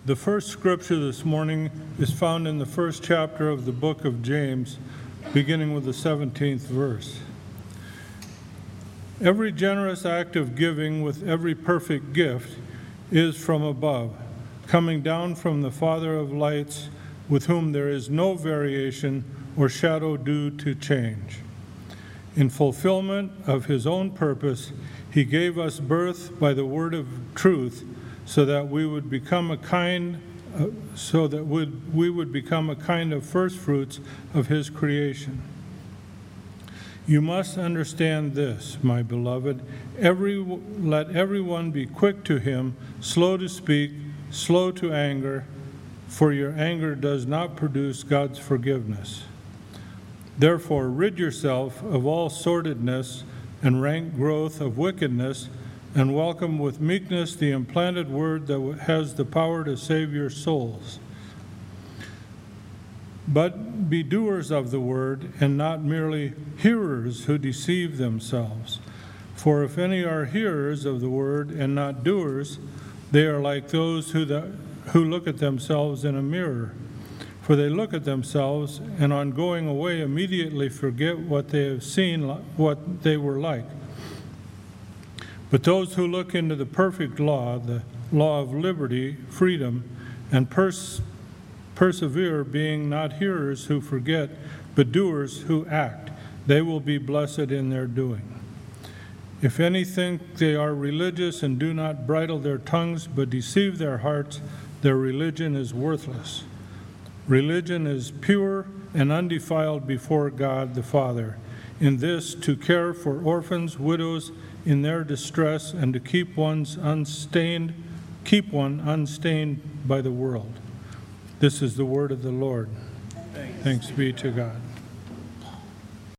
The first scripture this morning is found in the first chapter of the book of James, beginning with the 17th verse. Every generous act of giving with every perfect gift is from above, coming down from the Father of lights, with whom there is no variation or shadow due to change. In fulfillment of his own purpose, he gave us birth by the word of truth, so that we would become a kind of first fruits of his creation. You must understand this, my beloved. Let everyone be quick to him, slow to speak, slow to anger, for your anger does not produce God's forgiveness. Therefore, rid yourself of all sordidness and rank growth of wickedness, and welcome with meekness the implanted word that has the power to save your souls. But be doers of the word, and not merely hearers who deceive themselves. For if any are hearers of the word and not doers, they are like those who look at themselves in a mirror. For they look at themselves, and on going away immediately forget what they have seen, what they were like. But those who look into the perfect law, the law of liberty, freedom, and persevere, being not hearers who forget, but doers who act, they will be blessed in their doing. If any think they are religious and do not bridle their tongues, but deceive their hearts, their religion is worthless. Religion is pure and undefiled before God the Father, in this to care for orphans, widows, in their distress, and to keep one unstained by the world. This is the word of the Lord. Thanks be to God.